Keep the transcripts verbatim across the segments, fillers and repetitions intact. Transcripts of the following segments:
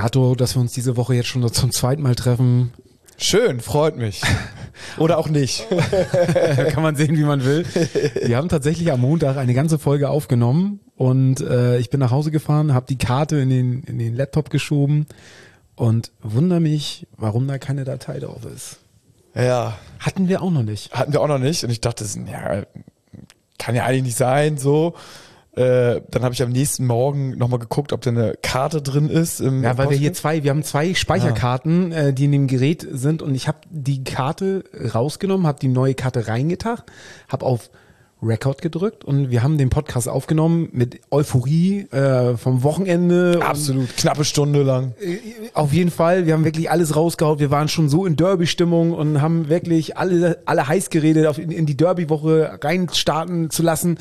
Gato, dass wir uns diese Woche jetzt schon zum zweiten Mal treffen. Schön, freut mich. Oder auch nicht. Kann man sehen, wie man will. Wir haben tatsächlich am Montag eine ganze Folge aufgenommen und äh, ich bin nach Hause gefahren, habe die Karte in den, in den Laptop geschoben und wundere mich, warum da keine Datei drauf ist. Ja. Hatten wir auch noch nicht. Hatten wir auch noch nicht und ich dachte, ja, kann ja eigentlich nicht sein, so. Äh, dann habe ich am nächsten Morgen nochmal geguckt, ob da eine Karte drin ist. Im ja, weil Postfach. wir hier zwei, wir haben zwei Speicherkarten, ah. äh, die in dem Gerät sind und ich habe die Karte rausgenommen, habe die neue Karte reingetan, habe auf Record gedrückt und wir haben den Podcast aufgenommen mit Euphorie äh, vom Wochenende. Absolut, knappe Stunde lang. Äh, auf jeden Fall, wir haben wirklich alles rausgehauen, wir waren schon so in Derby-Stimmung und haben wirklich alle, alle heiß geredet, auf in, in die Derby-Woche reinstarten zu lassen.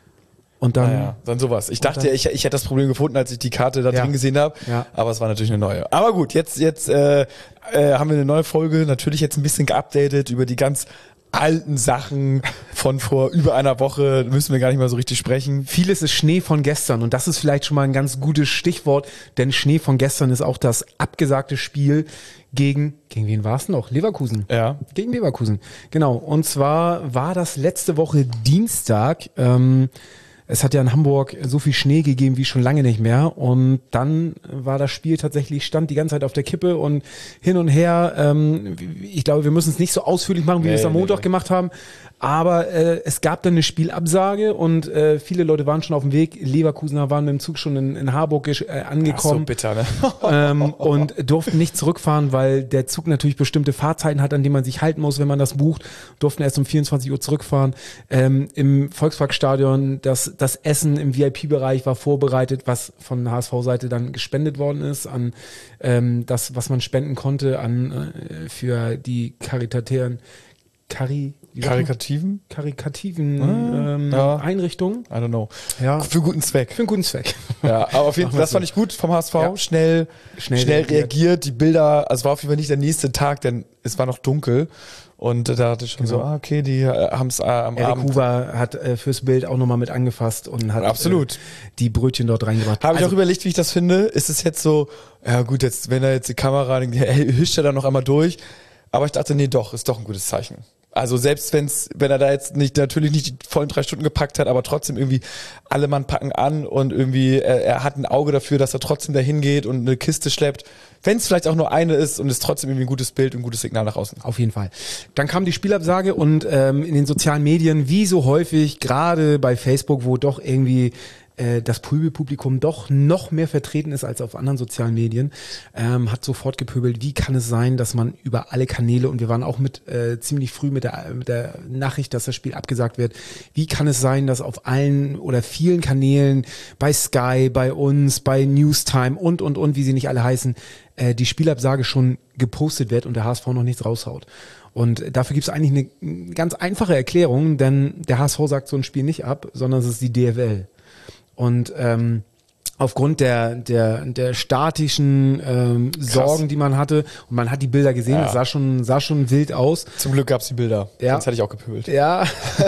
Und dann, naja, dann sowas. Ich dachte, ja, ich, ich hätte das Problem gefunden, als ich die Karte da ja. drin gesehen habe. Ja. Aber es war natürlich eine neue. Aber gut, jetzt, jetzt äh, äh, haben wir eine neue Folge. Natürlich jetzt ein bisschen geupdatet über die ganz alten Sachen von vor über einer Woche. Müssen wir gar nicht mal so richtig sprechen. Vieles ist Schnee von gestern. Und das ist vielleicht schon mal ein ganz gutes Stichwort. Denn Schnee von gestern ist auch das abgesagte Spiel gegen, gegen wen war es noch? Leverkusen. Ja. Gegen Leverkusen. Genau. Und zwar war das letzte Woche Dienstag. Ähm, Es hat ja in Hamburg so viel Schnee gegeben wie schon lange nicht mehr und dann war das Spiel tatsächlich, stand die ganze Zeit auf der Kippe und hin und her. Ähm, ich glaube, wir müssen es nicht so ausführlich machen, wie nee, wir es am Montag nee, gemacht haben, aber äh, es gab dann eine Spielabsage und äh, viele Leute waren schon auf dem Weg. Leverkusener waren mit dem Zug schon in, in Harburg äh, angekommen. Ach so bitter, ne? ähm, und durften nicht zurückfahren, weil der Zug natürlich bestimmte Fahrzeiten hat, an denen man sich halten muss, wenn man das bucht. Durften erst um vierundzwanzig Uhr zurückfahren. Ähm, im Volksparkstadion, das Das Essen im V I P-Bereich war vorbereitet, was von H S V-Seite dann gespendet worden ist an ähm, das, was man spenden konnte an äh, für die karitatären Kari, Karikativen? Karikativen ah, ähm, ja. Einrichtungen. I don't know. Ja. Für einen guten Zweck. Für einen guten Zweck. Ja, aber auf jeden Fall, das fand ich gut vom H S V. Ja. Schnell, schnell, schnell reagiert. reagiert. Die Bilder, also war auf jeden Fall nicht der nächste Tag, denn es war noch dunkel. Und da hatte ich schon genau. so, ah, okay, die äh, haben es äh, am Erik Abend. Huber hat äh, fürs Bild auch nochmal mit angefasst und hat Absolut. Äh, die Brötchen dort reingebracht. Habe also, ich auch überlegt, wie ich das finde. Ist es jetzt so, ja gut, jetzt wenn er jetzt die Kamera, hüscht er da noch einmal durch. Aber ich dachte, nee, doch, ist doch ein gutes Zeichen. Also selbst wenn's, wenn er da jetzt nicht natürlich nicht die vollen drei Stunden gepackt hat, aber trotzdem irgendwie alle Mann packen an und irgendwie er, er hat ein Auge dafür, dass er trotzdem dahin geht und eine Kiste schleppt. Wenn es vielleicht auch nur eine ist und es trotzdem irgendwie ein gutes Bild und ein gutes Signal nach außen. Auf jeden Fall. Dann kam die Spielabsage und ähm, in den sozialen Medien, wie so häufig, gerade bei Facebook, wo doch irgendwie äh, das Pöbelpublikum doch noch mehr vertreten ist als auf anderen sozialen Medien, ähm, hat sofort gepöbelt, wie kann es sein, dass man über alle Kanäle, und wir waren auch mit äh, ziemlich früh mit der, mit der Nachricht, dass das Spiel abgesagt wird, wie kann es sein, dass auf allen oder vielen Kanälen, bei Sky, bei uns, bei Newstime und, und, und, wie sie nicht alle heißen, äh, die Spielabsage schon gepostet wird und der H S V noch nichts raushaut. Und dafür gibt es eigentlich eine ganz einfache Erklärung, denn der H S V sagt so ein Spiel nicht ab, sondern es ist die D F L. Und ähm, aufgrund der der der statischen ähm, Sorgen, die man hatte, und man hat die Bilder gesehen, es ja. sah schon sah schon wild aus. Zum Glück gab's die Bilder, ja. sonst hätte ich auch gepöbelt. Ja,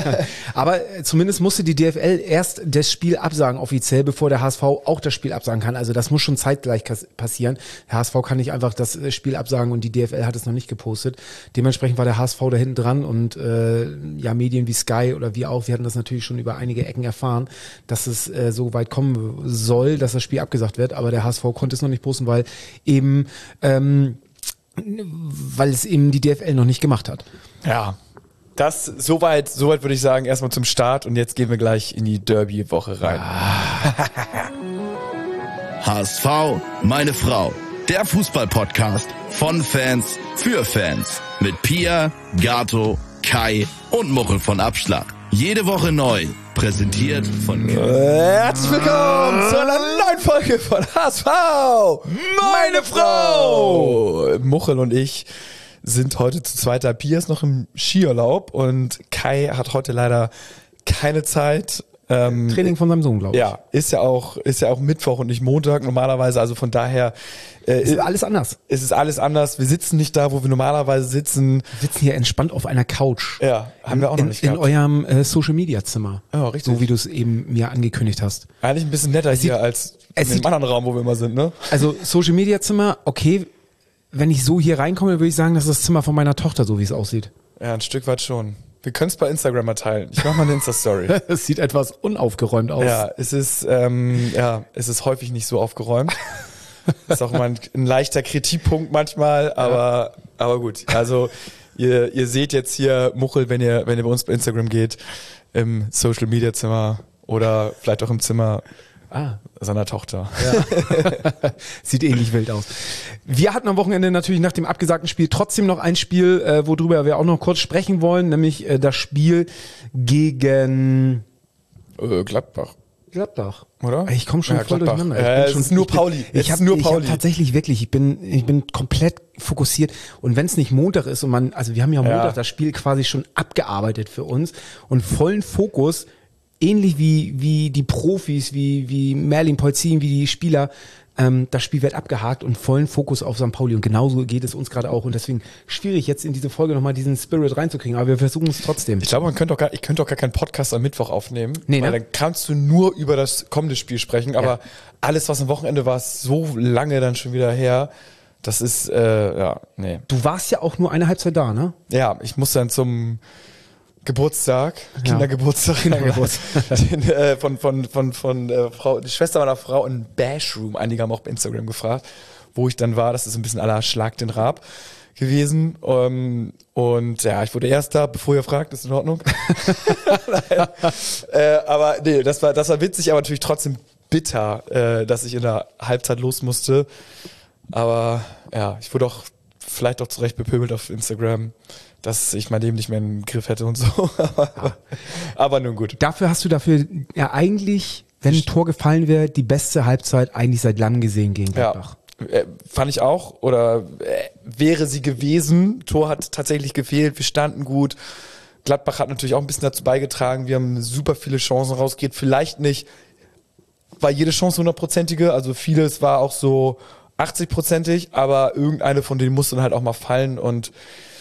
aber zumindest musste die D F L erst das Spiel absagen offiziell, bevor der H S V auch das Spiel absagen kann. Also das muss schon zeitgleich passieren. Der H S V kann nicht einfach das Spiel absagen und die D F L hat es noch nicht gepostet. Dementsprechend war der H S V da hinten dran und äh, ja, Medien wie Sky oder wir auch, wir hatten das natürlich schon über einige Ecken erfahren, dass es äh, so weit kommen soll, dass das Spiel abgesagt wird, aber der H S V konnte es noch nicht posten, weil eben ähm, weil es eben die D F L noch nicht gemacht hat. Ja, das soweit, soweit würde ich sagen, erstmal zum Start und jetzt gehen wir gleich in die Derby-Woche rein. H S V, meine Frau, der Fußball-Podcast von Fans für Fans mit Pia, Gato, Kai und Muchel von Abschlag. Jede Woche neu. Präsentiert von Herzlich willkommen zu einer neuen Folge von H S V, meine Frau. Muchel und ich sind heute zu zweit da. Pia ist noch im Skiurlaub und Kai hat heute leider keine Zeit. Ähm, Training von seinem Sohn, glaube ich. Ja, ist ja auch, ist ja auch Mittwoch und nicht Montag normalerweise, also von daher äh, Ist alles anders. Es ist alles anders. Wir sitzen nicht da, wo wir normalerweise sitzen. Wir sitzen hier entspannt auf einer Couch. Ja, haben wir auch noch in, nicht in gehabt. eurem äh, Social-Media-Zimmer. Ja, richtig. So wie du es eben mir angekündigt hast. Eigentlich ein bisschen netter hier als in sieht- dem anderen Raum, wo wir immer sind, ne? Also Social-Media-Zimmer, okay, wenn ich so hier reinkomme, würde ich sagen, das ist das Zimmer von meiner Tochter, so wie es aussieht. Ja, ein Stück weit schon. Wir können es bei Instagram mal teilen. Ich mache mal eine Insta-Story. Es sieht etwas unaufgeräumt aus. Ja, es ist, ähm, ja, es ist häufig nicht so aufgeräumt. Ist auch mal ein, ein leichter Kritikpunkt manchmal, aber, aber gut. Also ihr, ihr seht jetzt hier Muchel, wenn ihr, wenn ihr bei uns bei Instagram geht, im Social Media Zimmer oder vielleicht auch im Zimmer Ah. seiner Tochter. Ja. Sieht ähnlich wild aus. Wir hatten am Wochenende natürlich nach dem abgesagten Spiel trotzdem noch ein Spiel, äh, worüber wir auch noch kurz sprechen wollen, nämlich äh, das Spiel gegen Äh, Gladbach, Gladbach. oder? Ich komme schon Ja, voll Gladbach. durcheinander. Ich Ja, bin es schon, ist nur ich bin, Pauli. Es Ich habe ist nur ich hab Pauli. tatsächlich wirklich, ich bin, ich bin komplett fokussiert. Und wenn es nicht Montag ist und man, also wir haben ja am Ja. Montag das Spiel quasi schon abgearbeitet für uns und vollen Fokus, ähnlich wie, wie die Profis, wie, wie Merlin Polzin, wie die Spieler, ähm, das Spiel wird abgehakt und vollen Fokus auf Sankt Pauli. Und genauso geht es uns gerade auch. Und deswegen schwierig jetzt in diese Folge nochmal diesen Spirit reinzukriegen. Aber wir versuchen es trotzdem. Ich glaube, man könnte auch gar, ich könnte auch gar keinen Podcast am Mittwoch aufnehmen, Nee, weil ne? dann kannst du nur über das kommende Spiel sprechen. Aber Ja. alles, was am Wochenende war, ist so lange dann schon wieder her. Das ist, äh, ja, nee. Du warst ja auch nur eine Halbzeit da, ne? Ja, ich muss dann zum Geburtstag, Kindergeburtstag, Kindergeburtstag. den, äh, von von von von äh, Frau, die Schwester meiner Frau in Bashroom. Einige haben auch bei Instagram gefragt, wo ich dann war. Das ist ein bisschen à la Schlag den Raab gewesen. Ähm, und ja, ich wurde Erster, bevor ihr fragt, ist in Ordnung. Nein. äh, aber nee, das war das war witzig, aber natürlich trotzdem bitter, äh, dass ich in der Halbzeit los musste. Aber ja, ich wurde auch vielleicht auch zurecht bepöbelt auf Instagram, dass ich mein Leben nicht mehr im Griff hätte und so. aber, aber nun gut. Dafür hast du dafür ja eigentlich, wenn ein Tor gefallen wäre, die beste Halbzeit eigentlich seit langem gesehen gegen Gladbach. Ja, äh, fand ich auch. Oder äh, wäre sie gewesen. Tor hat tatsächlich gefehlt. Wir standen gut. Gladbach hat natürlich auch ein bisschen dazu beigetragen. Wir haben super viele Chancen rausgeht. Vielleicht nicht, war jede Chance hundertprozentige. Also vieles war auch so achtzig-prozentig. Aber irgendeine von denen musste dann halt auch mal fallen. Und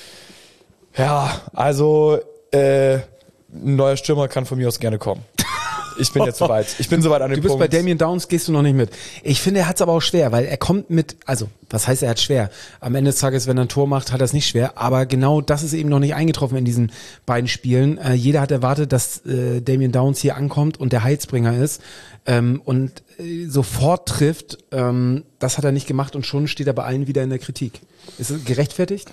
ja, also äh, ein neuer Stürmer kann von mir aus gerne kommen. Ich bin jetzt soweit. Ich bin soweit an dem Du bist Punkt. bei Damien Downs, gehst du noch nicht mit. Ich finde, er hat es aber auch schwer, weil er kommt mit, also, was heißt, er hat schwer? Am Ende des Tages, wenn er ein Tor macht, hat er es nicht schwer, aber genau das ist eben noch nicht eingetroffen in diesen beiden Spielen. Äh, jeder hat erwartet, dass äh, Damien Downs hier ankommt und der Heilsbringer ist ähm, und äh, sofort trifft. Ähm, das hat er nicht gemacht und schon steht er bei allen wieder in der Kritik. Ist es gerechtfertigt?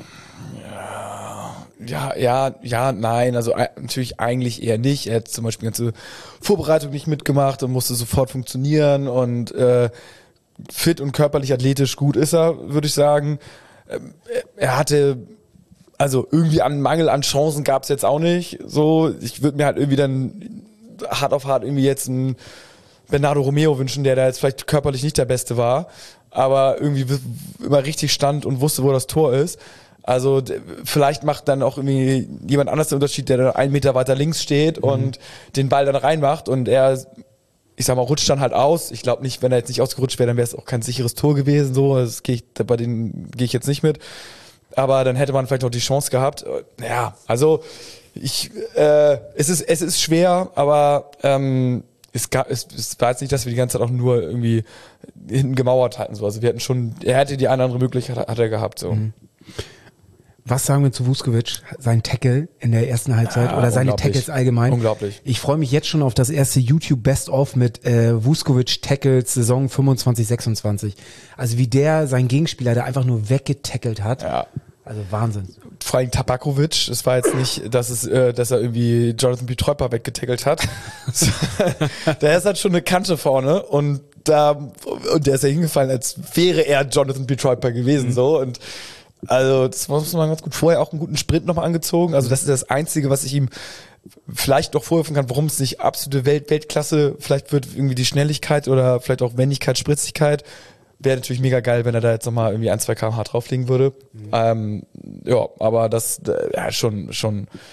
Ja, ja, ja, nein, also äh, natürlich eigentlich eher nicht. Er hat zum Beispiel ganze Vorbereitung nicht mitgemacht und musste sofort funktionieren und äh, fit und körperlich athletisch gut ist er, würde ich sagen. Ähm, er hatte, also irgendwie einen Mangel an Chancen gab es jetzt auch nicht. So, ich würde mir halt irgendwie dann hart auf hart irgendwie jetzt einen Bernardo Romeo wünschen, der da jetzt vielleicht körperlich nicht der Beste war, aber irgendwie immer richtig stand und wusste, wo das Tor ist. Also d- vielleicht macht dann auch irgendwie jemand anders den Unterschied, der dann einen Meter weiter links steht Mhm. und den Ball dann reinmacht und er, ich sag mal, rutscht dann halt aus. Ich glaube nicht, wenn er jetzt nicht ausgerutscht wäre, dann wäre es auch kein sicheres Tor gewesen. So, das gehe ich, bei denen gehe ich jetzt nicht mit. Aber dann hätte man vielleicht noch die Chance gehabt. Ja, also ich, äh, es ist es ist schwer, aber ähm, es, gab, es, es war jetzt nicht, dass wir die ganze Zeit auch nur irgendwie hinten gemauert hatten. So. Also wir hatten schon, er hätte die eine oder andere Möglichkeit hat er gehabt. So. Mhm. Was sagen wir zu Vuskovic? Sein Tackle in der ersten Halbzeit Ja, oder seine unglaublich. Tackles allgemein? Unglaublich. Ich freue mich jetzt schon auf das erste YouTube Best-of mit äh, Vuskovic Tackles Saison fünfundzwanzig sechsundzwanzig. Also wie der seinen Gegenspieler da einfach nur weggetackelt hat. Ja. Also Wahnsinn. Vor allem Tabakovic, es war jetzt nicht, dass es, äh, dass er irgendwie Jonathan Pietreuper weggetackelt hat. Der ist halt schon eine Kante vorne und da, und der ist ja hingefallen, als wäre er Jonathan Pietreuper gewesen, mhm. so, und also, das muss man ganz gut. Vorher auch einen guten Sprint nochmal angezogen. Also, das ist das Einzige, was ich ihm vielleicht noch vorwerfen kann, warum es nicht absolute Welt, Weltklasse vielleicht wird, irgendwie die Schnelligkeit oder vielleicht auch Wendigkeit, Spritzigkeit. Wäre natürlich mega geil, wenn er da jetzt nochmal irgendwie ein, zwei Kilometer pro Stunde drauflegen würde. Mhm. Ähm, ja, aber das, ja, schon, schon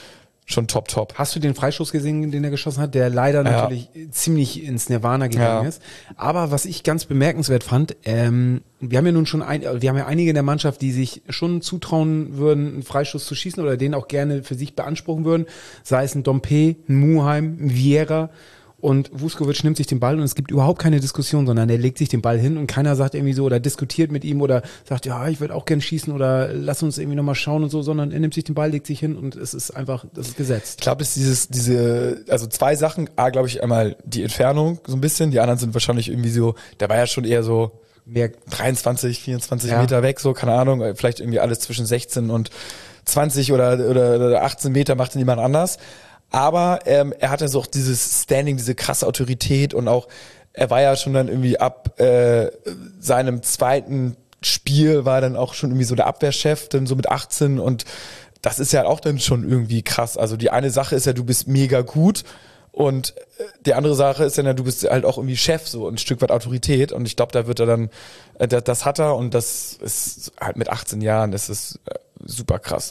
schon top, top. Hast du den Freistoß gesehen, den er geschossen hat, der leider ja. natürlich ziemlich ins Nirvana gegangen ja. ist. Aber was ich ganz bemerkenswert fand, ähm, wir haben ja nun schon ein, wir haben ja einige in der Mannschaft, die sich schon zutrauen würden, einen Freistoß zu schießen oder den auch gerne für sich beanspruchen würden. Sei es ein Dompe, ein Muheim, ein Vieira. Und Vuskovic nimmt sich den Ball und es gibt überhaupt keine Diskussion, sondern er legt sich den Ball hin und keiner sagt irgendwie so oder diskutiert mit ihm oder sagt, ja, ich würde auch gern schießen oder lass uns irgendwie nochmal schauen und so, sondern er nimmt sich den Ball, legt sich hin und es ist einfach, das ist gesetzt. Ich glaube, das ist dieses, diese, also zwei Sachen. A, glaube ich, einmal die Entfernung so ein bisschen, die anderen sind wahrscheinlich irgendwie so, der war ja schon eher so mehr dreiundzwanzig, vierundzwanzig ja. Meter weg, so, keine Ahnung, vielleicht irgendwie alles zwischen sechzehn und zwanzig oder, oder, oder achtzehn Meter macht niemand anders. Aber ähm, er hatte so auch dieses Standing, diese krasse Autorität und auch, er war ja schon dann irgendwie ab äh, seinem zweiten Spiel, war dann auch schon irgendwie so der Abwehrchef, dann so mit achtzehn und das ist ja auch dann schon irgendwie krass. Also die eine Sache ist ja, du bist mega gut und die andere Sache ist ja, du bist halt auch irgendwie Chef, so ein Stück weit Autorität und ich glaube, da wird er dann, äh, das, das hat er und das ist halt mit achtzehn Jahren, das ist äh, super krass.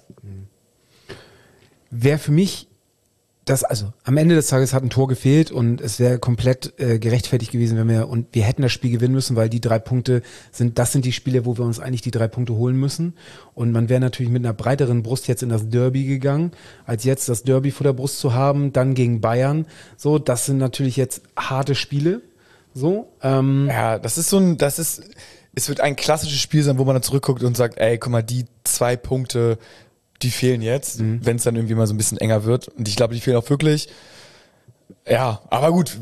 Wer für mich Das, also am Ende des Tages hat ein Tor gefehlt und es wäre komplett äh, gerechtfertigt gewesen, wenn wir und wir hätten das Spiel gewinnen müssen, weil die drei Punkte sind, das sind die Spiele, wo wir uns eigentlich die drei Punkte holen müssen und man wäre natürlich mit einer breiteren Brust jetzt in das Derby gegangen, als jetzt das Derby vor der Brust zu haben, dann gegen Bayern, so, das sind natürlich jetzt harte Spiele, so. Ähm, ja, das ist so ein, das ist, es wird ein klassisches Spiel sein, wo man dann zurückguckt und sagt, ey, guck mal, die zwei Punkte die fehlen jetzt, mhm. wenn es dann irgendwie mal so ein bisschen enger wird. Und ich glaube, die fehlen auch wirklich. Ja, aber gut,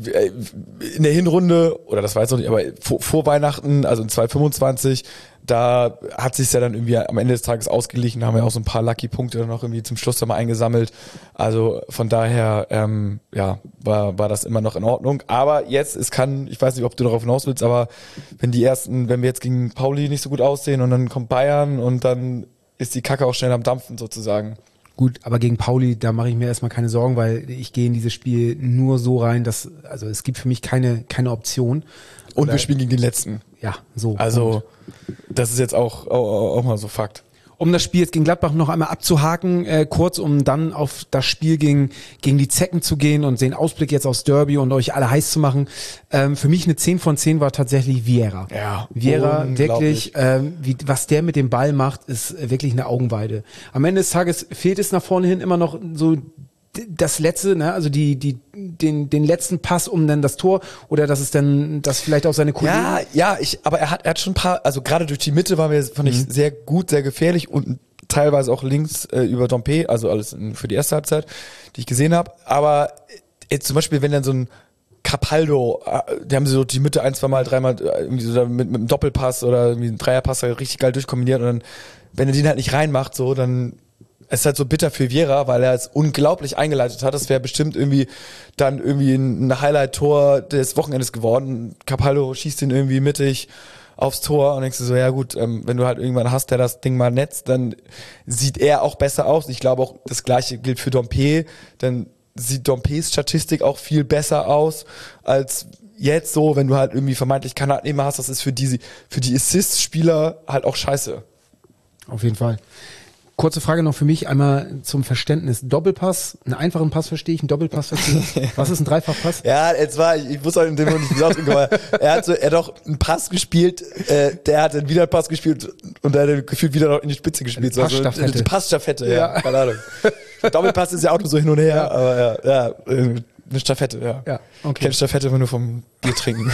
in der Hinrunde, oder das weiß ich noch nicht, aber vor, vor Weihnachten, also in zweitausendfünfundzwanzig, da hat sich ja dann irgendwie am Ende des Tages ausgeglichen, da haben wir auch so ein paar Lucky-Punkte dann noch irgendwie zum Schluss dann mal eingesammelt. Also von daher, ähm, ja, war, war das immer noch in Ordnung. Aber jetzt, es kann, ich weiß nicht, ob du darauf hinaus willst, aber wenn die ersten, wenn wir jetzt gegen Pauli nicht so gut aussehen und dann kommt Bayern und dann ist die Kacke auch schnell am Dampfen sozusagen. Gut, aber gegen Pauli, da mache ich mir erstmal keine Sorgen, weil ich gehe in dieses Spiel nur so rein, dass, also es gibt für mich keine, keine Option. Und Oder, wir spielen gegen den Letzten. Ja, so. Also, das ist jetzt auch, auch, auch mal so Fakt. Um das Spiel jetzt gegen Gladbach noch einmal abzuhaken, äh, kurz, um dann auf das Spiel gegen, gegen die Zecken zu gehen und den Ausblick jetzt aufs Derby und euch alle heiß zu machen. Ähm, für mich eine zehn von zehn war tatsächlich Vieira. Ja, Vieira, wirklich, ähm, wie, was der mit dem Ball macht, ist wirklich eine Augenweide. Am Ende des Tages fehlt es nach vorne hin immer noch so das letzte, ne, also die, die, den, den letzten Pass um dann das Tor oder dass es dann, dass vielleicht auch seine Kollegen. Ja, ja, ich, aber er hat, er hat schon ein paar, also gerade durch die Mitte war mir, fand ich, mhm. sehr gut, sehr gefährlich und teilweise auch links äh, über Dompe, also alles in, für die erste Halbzeit, die ich gesehen habe. Aber jetzt zum Beispiel, wenn dann so ein Capaldo, äh, die haben so die Mitte ein, zwei Mal, dreimal äh, irgendwie so mit, mit einem Doppelpass oder irgendwie einem Dreierpass richtig geil durchkombiniert und dann, wenn er den halt nicht reinmacht, so, dann es ist halt so bitter für Vieira, weil er es unglaublich eingeleitet hat. Das wäre bestimmt irgendwie dann irgendwie ein Highlight-Tor des Wochenendes geworden. Capaldo schießt ihn irgendwie mittig aufs Tor und denkst du so, ja gut, ähm, wenn du halt irgendwann hast, der das Ding mal netzt, dann sieht er auch besser aus. Ich glaube auch, das Gleiche gilt für Dompe. Dann sieht Dompes Statistik auch viel besser aus als jetzt so, wenn du halt irgendwie vermeintlich Kanadnehmer hast. Das ist für die, für die Assist-Spieler halt auch scheiße. Auf jeden Fall. Kurze Frage noch für mich, einmal zum Verständnis. Doppelpass, einen einfachen Pass verstehe ich, einen Doppelpass verstehe ich. Was ist ein Dreifachpass? Ja, jetzt war, ich, ich wusste auch in dem Moment nicht ausdrücken, aber er hat so, er hat doch einen Pass gespielt, äh, der hat dann wieder einen Pass gespielt und der hat gefühlt wieder noch in die Spitze gespielt. Eine Passstaffette. Also, eine Passstaffette, ja, ja. Keine Ahnung. Doppelpass ist ja auch nur so hin und her, ja. aber ja, ja, eine Staffette, ja. Ja, okay. Ich kenne Staffette immer nur vom Bier trinken.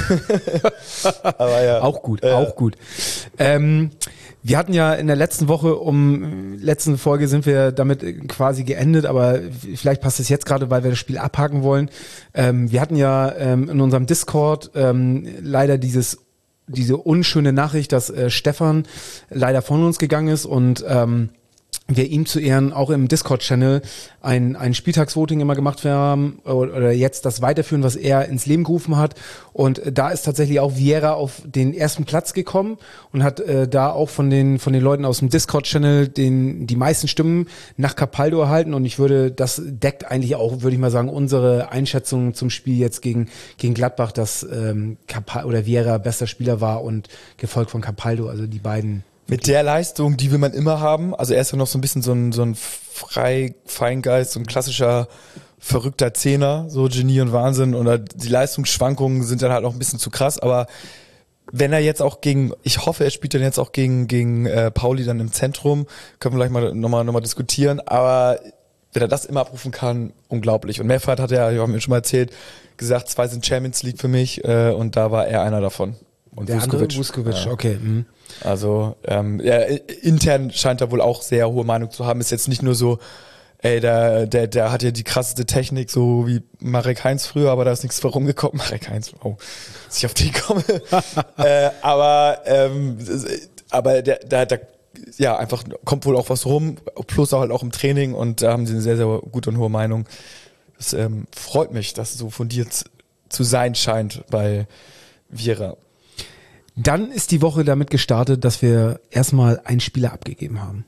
Aber ja. Auch gut, ja. auch gut. Ähm, wir hatten ja in der letzten Woche, um letzten Folge sind wir damit quasi geendet, aber vielleicht passt es jetzt gerade, weil wir das Spiel abhaken wollen. Ähm, wir hatten ja ähm, in unserem Discord ähm, leider dieses diese unschöne Nachricht, dass äh, Stefan leider von uns gegangen ist und ähm, wir ihm zu Ehren auch im Discord-Channel ein, ein Spieltagsvoting immer gemacht haben oder jetzt das weiterführen, was er ins Leben gerufen hat. Und da ist tatsächlich auch Vieira auf den ersten Platz gekommen und hat äh, da auch von den von den Leuten aus dem Discord-Channel den die meisten Stimmen nach Capaldo erhalten. Und ich würde, das deckt eigentlich auch, würde ich mal sagen, unsere Einschätzung zum Spiel jetzt gegen gegen Gladbach, dass ähm, Capaldo oder Vieira bester Spieler war und gefolgt von Capaldo, also die beiden. Mit der Leistung, die will man immer haben. Also er ist ja noch so ein bisschen so ein, so ein frei, Feingeist, so ein klassischer verrückter Zehner, so Genie und Wahnsinn. Oder die Leistungsschwankungen sind dann halt auch ein bisschen zu krass. Aber wenn er jetzt auch gegen, ich hoffe, er spielt dann jetzt auch gegen gegen äh, Pauli dann im Zentrum, können wir gleich mal nochmal noch mal diskutieren. Aber wenn er das immer abrufen kann, unglaublich. Und Meffert hat ja, ich habe mir schon mal erzählt, gesagt, zwei sind Champions League für mich äh, und da war er einer davon. Und der Vuskovic. andere Vuskovic, Ja. okay. Mhm. Also ähm, ja, intern scheint er wohl auch sehr hohe Meinung zu haben. Ist jetzt nicht nur so, ey, der, der, der hat ja die krasseste Technik, so wie Marek Heinz früher, aber da ist nichts rumgekommen. Marek Heinz, oh, dass ich auf die komme. äh, aber ähm, aber der, der, der, ja, einfach kommt wohl auch was rum, plus auch halt auch im Training und da haben sie eine sehr, sehr gute und hohe Meinung. Das ähm, freut mich, dass es so fundiert zu sein scheint bei Viera. Dann ist die Woche damit gestartet, dass wir erstmal einen Spieler abgegeben haben.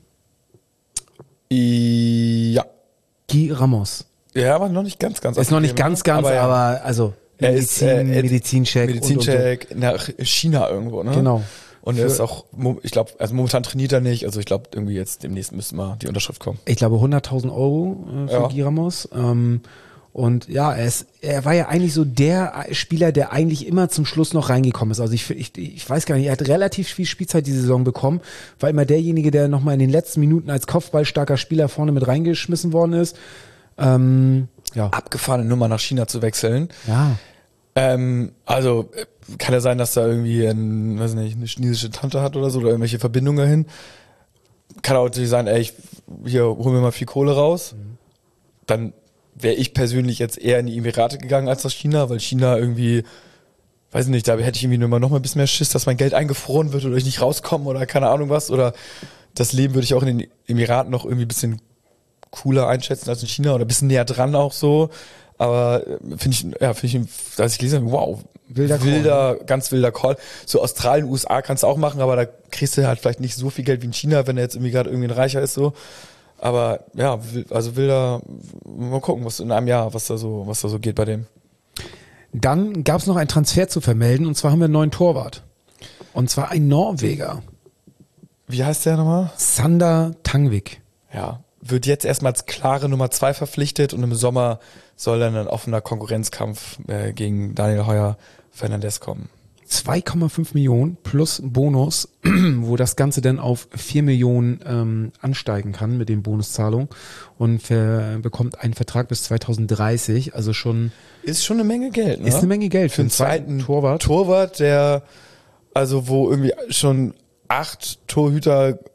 Ja. Guy Ramos. Ja, aber noch nicht ganz, ganz. Ist noch nicht ganz, ganz, aber, ja. aber also Er Medizin, ist, äh, Medizincheck. Medizincheck nach China irgendwo, ne? Genau. Und er ist auch, mo- ich glaube, also momentan trainiert er nicht, also ich glaube, irgendwie jetzt demnächst müsste mal die Unterschrift kommen. Ich glaube hunderttausend Euro äh, für Ja. Guy Ramos. Ähm, und ja, er, ist, er war ja eigentlich so der Spieler, der eigentlich immer zum Schluss noch reingekommen ist. Also ich, ich, ich weiß gar nicht, er hat relativ viel Spielzeit diese Saison bekommen, war immer derjenige, der nochmal in den letzten Minuten als kopfballstarker Spieler vorne mit reingeschmissen worden ist. Ähm, ja. Abgefahrene Nummer nach China zu wechseln. Ja. Ähm, also äh, kann ja sein, dass da irgendwie ein, weiß nicht, eine chinesische Tante hat oder so oder irgendwelche Verbindungen dahin. Kann auch natürlich sein, ey, ich, hier holen wir mal viel Kohle raus. Mhm. Dann wäre ich persönlich jetzt eher in die Emirate gegangen als nach China, weil China irgendwie, weiß nicht, da hätte ich irgendwie nur noch mal ein bisschen mehr Schiss, dass mein Geld eingefroren wird oder ich nicht rauskomme oder keine Ahnung was. Oder das Leben würde ich auch in den Emiraten noch irgendwie ein bisschen cooler einschätzen als in China oder ein bisschen näher dran auch so. Aber finde ich, ja, finde ich, als ich gelesen habe, wow, Wilder Call, wilder, ganz wilder Call. So Australien, U S A kannst du auch machen, aber da kriegst du halt vielleicht nicht so viel Geld wie in China, wenn er jetzt irgendwie gerade irgendwie ein Reicher ist so. Aber ja, wil- also wilder, mal gucken, was in einem Jahr, was da so, was da so geht bei dem. Dann gab es noch einen Transfer zu vermelden und zwar haben wir einen neuen Torwart. Und zwar ein Norweger. Wie heißt der nochmal? Sander Tangvik. Ja, wird jetzt erstmal als klare Nummer zwei verpflichtet und im Sommer soll dann ein offener Konkurrenzkampf äh, gegen Daniel Heuer Fernandes kommen. zwei Komma fünf Millionen plus Bonus, wo das Ganze dann auf vier Millionen ähm, ansteigen kann mit den Bonuszahlungen und ver bekommt einen Vertrag bis zweitausenddreißig, also schon Ist schon eine Menge Geld, ne? ist eine Menge Geld für einen zweiten Torwart. Torwart, der, also wo irgendwie schon acht Torhüter äh,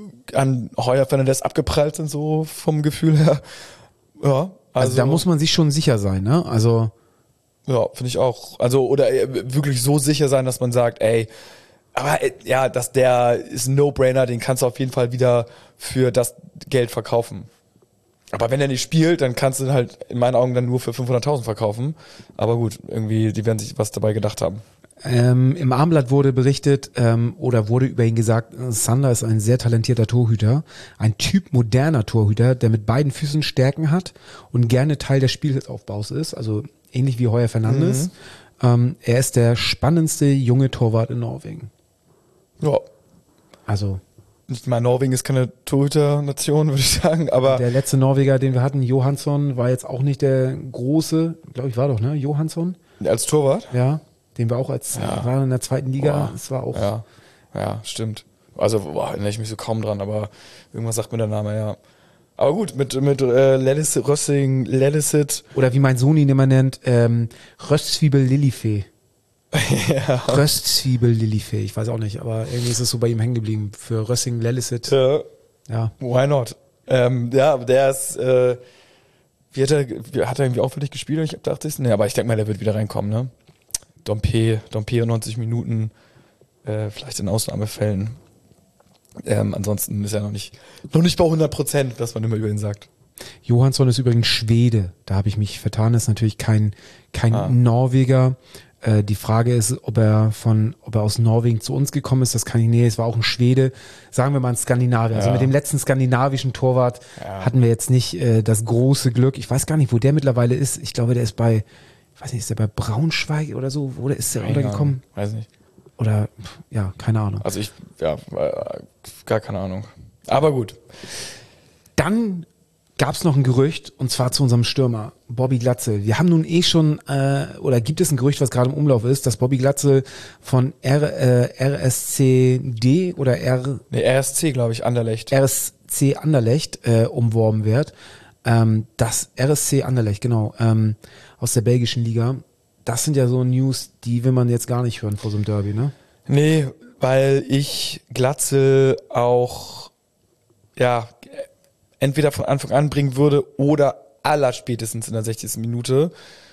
an Heuer Fernandes abgeprallt sind, so vom Gefühl her. Ja, also, Also da muss man sich schon sicher sein, ne? Also ja, finde ich auch. Also, oder äh, wirklich so sicher sein, dass man sagt, ey, aber äh, ja, dass der ist ein No-Brainer, den kannst du auf jeden Fall wieder für das Geld verkaufen. Aber wenn er nicht spielt, dann kannst du ihn halt in meinen Augen dann nur für fünfhunderttausend verkaufen. Aber gut, irgendwie, die werden sich was dabei gedacht haben. Ähm, im Armblatt wurde berichtet ähm, oder wurde über ihn gesagt, äh, Sander ist ein sehr talentierter Torhüter, ein Typ moderner Torhüter, der mit beiden Füßen Stärken hat und gerne Teil des Spielaufbaus ist, also ähnlich wie Heuer Fernandes. Mhm. Ähm, er ist der spannendste junge Torwart in Norwegen. Ja, Also nicht mal Norwegen ist keine Torhüter-Nation, würde ich sagen, aber der letzte Norweger, den wir hatten, Johansson, war jetzt auch nicht der große, glaube ich, war doch, ne? Johansson, als Torwart? ja, den wir auch als, Ja. war in der zweiten Liga, Boah. es war auch, Ja, ja, stimmt. Also boah, erinnere ich mich so kaum dran, aber irgendwas sagt mir der Name, ja. Aber gut, mit, mit äh, Ledis, Rössing, Ledicit. oder wie mein Sohn ihn immer nennt, ähm, Röstzwiebel Lilifee. Ja. Röstzwiebel Lilifee, ich weiß auch nicht, aber irgendwie ist es so bei ihm hängen geblieben. Für Rössing Lillicit. Ja, Ja. why not? Ähm, ja, der ist, äh, wie hat er, wie, hat er irgendwie auffällig gespielt? Ich dachte, nee, aber ich denke mal, der wird wieder reinkommen, ne? Dompe, Dompe neunzig Minuten, äh, vielleicht in Ausnahmefällen. Ähm, ansonsten ist er noch nicht, noch nicht bei hundert Prozent, was man immer über ihn sagt. Johansson ist übrigens Schwede. Da habe ich mich vertan. Ist natürlich kein kein Ah. Norweger. Äh, die Frage ist, ob er von, ob er aus Norwegen zu uns gekommen ist. Das kann ich, nee, es war auch ein Schwede. Sagen wir mal ein Skandinavier. Also Ja. mit dem letzten skandinavischen Torwart Ja. hatten wir jetzt nicht äh, das große Glück. Ich weiß gar nicht, wo der mittlerweile ist. Ich glaube, der ist bei, ich weiß nicht, ist der bei Braunschweig oder so? Wo der ist der Keine untergekommen? Ahnung, weiß nicht. oder, ja, keine Ahnung. Also ich, ja, äh, gar keine Ahnung. Aber gut. Dann gab es noch ein Gerücht, und zwar zu unserem Stürmer, Bobby Glatzel. Wir haben nun eh schon, äh, oder gibt es ein Gerücht, was gerade im Umlauf ist, dass Bobby Glatzel von R, äh, R S C D oder R... Nee, R S C, glaube ich, Anderlecht. R S C Anderlecht äh, umworben wird. Ähm, das R S C Anderlecht, genau, ähm, aus der belgischen Liga. Das sind ja so News, die will man jetzt gar nicht hören vor so einem Derby, ne? Nee, weil ich Glatzel auch, ja, entweder von Anfang an bringen würde oder allerspätestens in der sechzigsten Minute.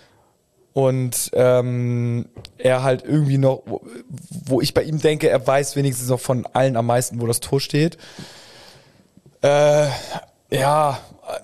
Und ähm, er halt irgendwie noch, wo, wo ich bei ihm denke, er weiß wenigstens noch von allen am meisten, wo das Tor steht. Äh, ja,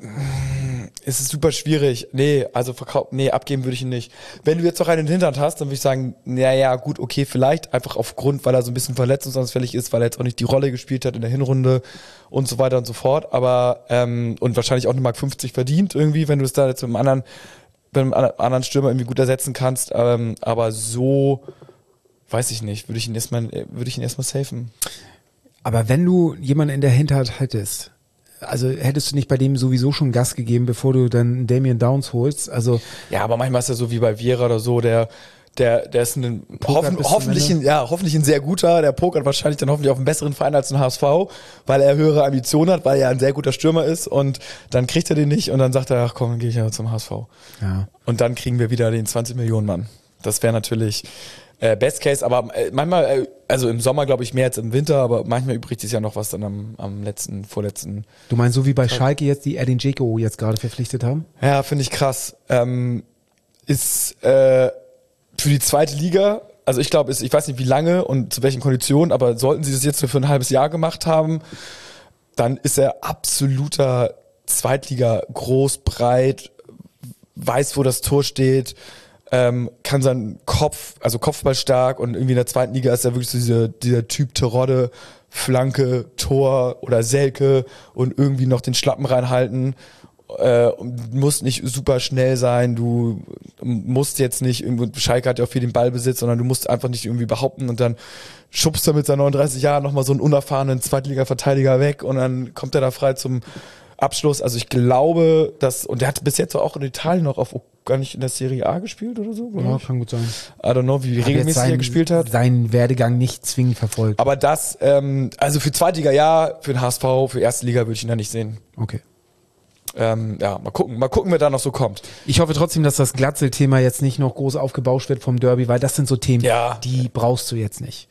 es ist super schwierig. Nee, also verkaufen, nee, abgeben würde ich ihn nicht. Wenn du jetzt noch einen in der Hinterhand hast, dann würde ich sagen, naja, gut, okay, vielleicht einfach aufgrund, weil er so ein bisschen verletzungsanfällig ist, weil er jetzt auch nicht die Rolle gespielt hat in der Hinrunde und so weiter und so fort, aber ähm, und wahrscheinlich auch eine Mark fünfzig verdient irgendwie, wenn du es da jetzt mit einem anderen, mit einem anderen Stürmer irgendwie gut ersetzen kannst, ähm, aber so, weiß ich nicht, würde ich ihn erstmal, würde ich ihn erstmal safen. Aber wenn du jemanden in der Hinterhand hättest, also hättest du nicht bei dem sowieso schon Gas gegeben, bevor du dann Damian Downs holst? Also ja, aber manchmal ist er so wie bei Viera oder so, der der der ist ein hoffen, hoffentlich ein, ja hoffentlich ein sehr guter, der pokert wahrscheinlich dann hoffentlich auf einen besseren Verein als ein H S V, weil er höhere Ambitionen hat, weil er ein sehr guter Stürmer ist und dann kriegt er den nicht und dann sagt er, ach komm, dann gehe ich ja zum H S V. Ja. Und dann kriegen wir wieder den zwanzig Millionen Mann. Das wäre natürlich äh, Best Case, aber äh, manchmal, äh, also im Sommer glaube ich mehr als im Winter, aber manchmal übrigt sich ja noch was dann am, am letzten, vorletzten. Du meinst so wie bei Schalke jetzt, die Edin Dzeko jetzt gerade verpflichtet haben? Ja, finde ich krass. Ähm, ist äh, für die zweite Liga, also ich glaube, ich weiß nicht wie lange und zu welchen Konditionen, aber sollten sie das jetzt für ein halbes Jahr gemacht haben, dann ist er absoluter Zweitliga, groß, breit, weiß, wo das Tor steht, ähm, kann seinen Kopf, also Kopfball stark und irgendwie in der zweiten Liga ist er wirklich so dieser, dieser Typ Terodde, Flanke, Tor oder Selke und irgendwie noch den Schlappen reinhalten. Äh, musst nicht super schnell sein, du musst jetzt nicht, irgendwie, Schalke hat ja auch viel den Ballbesitz, sondern du musst einfach nicht irgendwie behaupten und dann schubst er mit seinen neununddreißig Jahren nochmal so einen unerfahrenen Zweitliga-Verteidiger weg und dann kommt er da frei zum Abschluss. Also ich glaube, dass, und der hat bis jetzt auch in Italien noch auf gar nicht in der Serie A gespielt oder so. Ja, kann gut sein. I don't know, wie Hat regelmäßig sein, er gespielt hat. Seinen Werdegang nicht zwingend verfolgt. Aber das, ähm, also für Zweitliga ja, für den H S V, für Erste Liga würde ich ihn da nicht sehen. Okay. Ähm, ja, mal gucken, mal gucken, wer da noch so kommt. Ich hoffe trotzdem, dass das Glatzel-Thema jetzt nicht noch groß aufgebauscht wird vom Derby, weil das sind so Themen, Ja. die brauchst du jetzt nicht.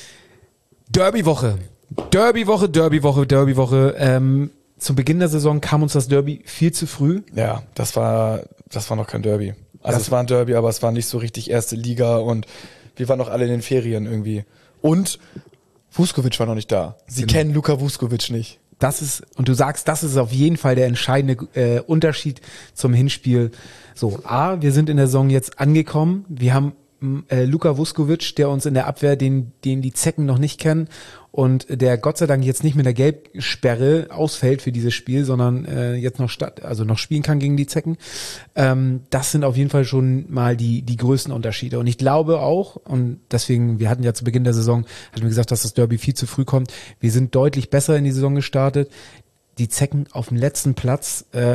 Derby-Woche. Derby-Woche, Derby-Woche, Derby-Woche. Ähm, zum Beginn der Saison kam uns das Derby viel zu früh. Ja, das war, das war noch kein Derby. Also Das- es war ein Derby, aber es war nicht so richtig Erste Liga und wir waren noch alle in den Ferien irgendwie. Und Vuskovic war noch nicht da. Sie Genau. kennen Luka Vuskovic nicht. Das ist, und du sagst, das ist auf jeden Fall der entscheidende äh, Unterschied zum Hinspiel. So, A, wir sind in der Saison jetzt angekommen. Wir haben m, äh, Luka Vuskovic, der uns in der Abwehr, den, den die Zecken noch nicht kennen und der Gott sei Dank jetzt nicht mit der Gelbsperre ausfällt für dieses Spiel, sondern äh, jetzt noch statt, also noch spielen kann gegen die Zecken. Ähm, das sind auf jeden Fall schon mal die, die größten Unterschiede. Und ich glaube auch, und deswegen, wir hatten ja zu Beginn der Saison, hatten wir gesagt, dass das Derby viel zu früh kommt. Wir sind deutlich besser in die Saison gestartet. Die Zecken auf dem letzten Platz, äh,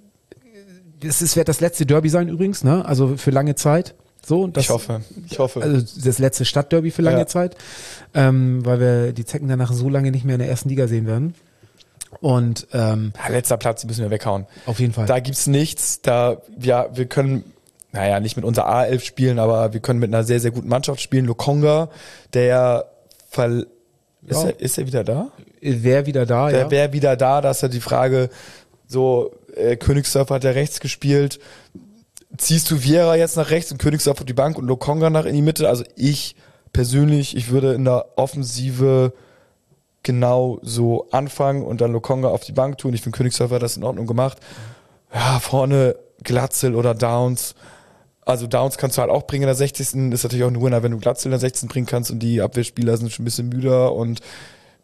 das ist, wird das letzte Derby sein übrigens, ne? Also für lange Zeit. So, das, Ich hoffe, ich hoffe. Also das letzte Stadtderby für lange Ja. Zeit, ähm, weil wir die Zecken danach so lange nicht mehr in der ersten Liga sehen werden. Und ähm, Ja, letzter Platz, die müssen wir weghauen. auf jeden Fall. Da gibt's nichts. Da, ja, wir können, naja, nicht mit unserer A elf spielen, aber wir können mit einer sehr, sehr guten Mannschaft spielen. Lokonga, der Fall, ist, Ja. er, ist er wieder da? Wäre wieder da, Der ja. wäre wieder da, da ist ja die Frage, so, äh, Königsdörfer hat ja rechts gespielt. Ziehst du Vieira jetzt nach rechts und Königsdorf auf die Bank und Lokonga nach in die Mitte? Also ich persönlich, ich würde in der Offensive genau so anfangen und dann Lokonga auf die Bank tun. Ich finde, Königsdorf hat das in Ordnung gemacht. Ja, vorne Glatzel oder Downs. Also Downs kannst du halt auch bringen in der sechzigsten Ist natürlich auch ein Winner, wenn du Glatzel in der sechzigsten bringen kannst und die Abwehrspieler sind schon ein bisschen müder und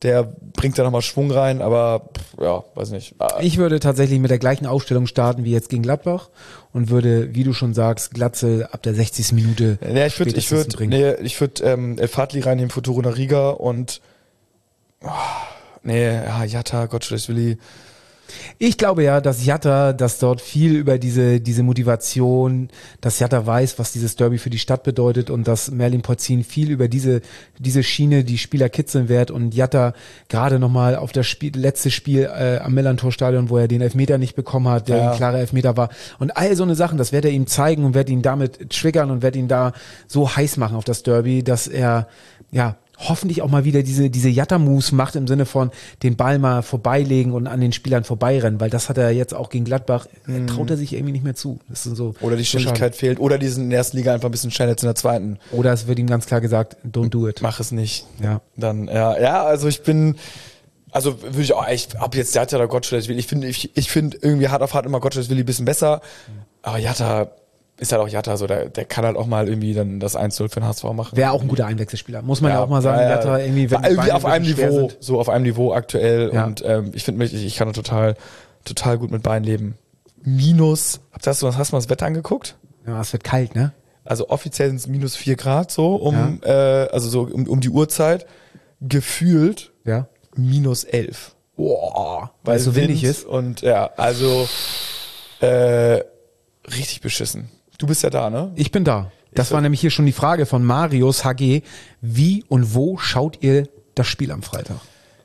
der bringt da nochmal Schwung rein, aber pff, ja, weiß nicht. Ich würde tatsächlich mit der gleichen Aufstellung starten wie jetzt gegen Gladbach und würde, wie du schon sagst, Glatzel ab der sechzigsten Minute Nee, ich würde ich würd, nee, ich würd, ähm, El Fadli reinnehmen, Futuro Nariga und oh, nee, ja, Jatta, Gottschalk-Willi. Ich glaube ja, dass Jatta, dass dort viel über diese diese Motivation, dass Jatta weiß, was dieses Derby für die Stadt bedeutet und dass Merlin Porzin viel über diese diese Schiene die Spieler kitzeln wird und Jatta gerade nochmal auf das Spiel, letzte Spiel äh, am Millantor-Stadion, wo er den Elfmeter nicht bekommen hat, der Ja. ein klarer Elfmeter war und all so eine Sachen, das wird er ihm zeigen und wird ihn damit triggern und wird ihn da so heiß machen auf das Derby, dass er ja hoffentlich auch mal wieder diese diese Jatta-Moves macht im Sinne von den Ball mal vorbeilegen und an den Spielern vorbeirennen, weil das hat er jetzt auch gegen Gladbach, mhm. traut er sich irgendwie nicht mehr zu. Das ist so Oder die so Schnelligkeit schade. fehlt. Oder die sind in der ersten Liga einfach ein bisschen schneller als in der zweiten. Oder es wird ihm ganz klar gesagt, don't do it. Mach es nicht. Ja. Dann, ja, ja, also ich bin, also würde ich auch, ich ab jetzt Jatta oder Gottschalk-Willi. Ich finde, ich, ich finde irgendwie hart auf hart immer Gottschalk-Willi ein bisschen besser. Aber Jatta ist halt auch Jatta, so, der, der kann halt auch mal irgendwie dann das eins null für den H S V machen. Wäre auch ein guter Einwechselspieler, muss man ja, ja auch mal sagen. Ja, ja. Jatta irgendwie, wenn die irgendwie Beine auf einem wirklich schwer Niveau, sind. so auf einem Niveau aktuell. Ja. Und ähm, ich finde mich, ich, ich kann da total, total gut mit Beinen leben. Minus, hast du, hast du mal das Wetter angeguckt? Ja, es wird kalt, ne? Also offiziell sind es minus vier Grad so, um, äh, also so um, um die Uhrzeit. Gefühlt Ja. minus elf. Boah, weil es so Wind windig ist. Und ja, also äh, richtig beschissen. Du bist ja da, ne? Ich bin da. Das Ich- war nämlich hier schon die Frage von Marius H G. Wie und wo schaut ihr das Spiel am Freitag?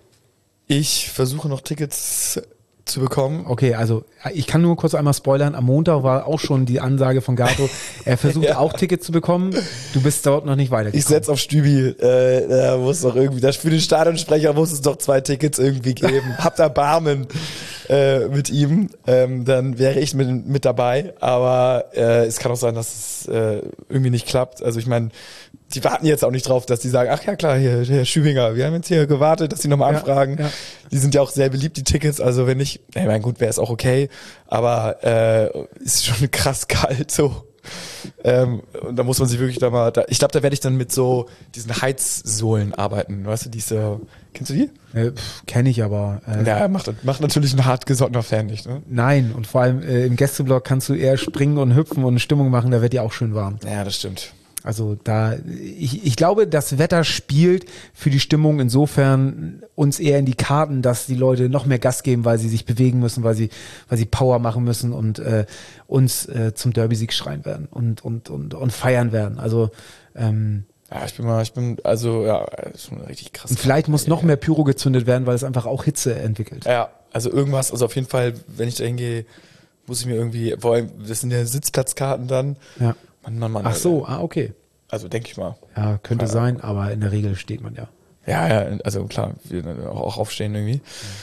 Ich versuche noch Tickets zu bekommen. Okay, also ich kann nur kurz einmal spoilern. Am Montag war auch schon die Ansage von Gato. Er versucht Ja. auch Tickets zu bekommen. Du bist dort noch nicht weitergekommen. Ich setz auf Stübi. Äh, da muss doch irgendwie, das für den Stadionsprecher muss es doch zwei Tickets irgendwie geben. Habt Erbarmen äh, mit ihm. Ähm, dann wäre ich mit, mit dabei. Aber äh, es kann auch sein, dass es äh, irgendwie nicht klappt. Also ich meine, die warten jetzt auch nicht drauf, dass die sagen, ach ja klar, hier, Herr Schübinger, wir haben jetzt hier gewartet, dass die nochmal Ja, anfragen. ja. Die sind ja auch sehr beliebt, die Tickets. Also wenn nicht, ich meine, gut, wäre es auch okay. Aber äh, ist schon krass kalt so. Ähm, und da muss man sich wirklich da mal, da, ich glaube, da werde ich dann mit so diesen Heizsohlen arbeiten, weißt du, diese, kennst du die? Äh, Kenne ich aber. Äh, Ja, macht, macht natürlich ein hartgesottener Fan nicht, ne? Nein, und vor allem äh, im Gästeblock kannst du eher springen und hüpfen und Stimmung machen, da wird dir auch schön warm. Ja, das stimmt. Also da, ich, ich glaube, das Wetter spielt für die Stimmung insofern uns eher in die Karten, dass die Leute noch mehr Gas geben, weil sie sich bewegen müssen, weil sie, weil sie Power machen müssen und äh, uns äh, zum Derby-Sieg schreien werden und und und und feiern werden. Also ähm, Ja, ich bin mal, ich bin, also, ja, ist schon richtig krass. und vielleicht muss noch mehr Pyro gezündet werden, weil es einfach auch Hitze entwickelt. Ja, also irgendwas, also auf jeden Fall, wenn ich da hingehe, muss ich mir irgendwie, vor allem, das sind ja Sitzplatzkarten dann. Ja. Mann, Mann, Mann. Ach so, ah okay. Also denke ich mal. Ja, könnte Ja. sein, aber in der Regel steht man ja. Ja, ja, also klar, wir auch auch aufstehen irgendwie.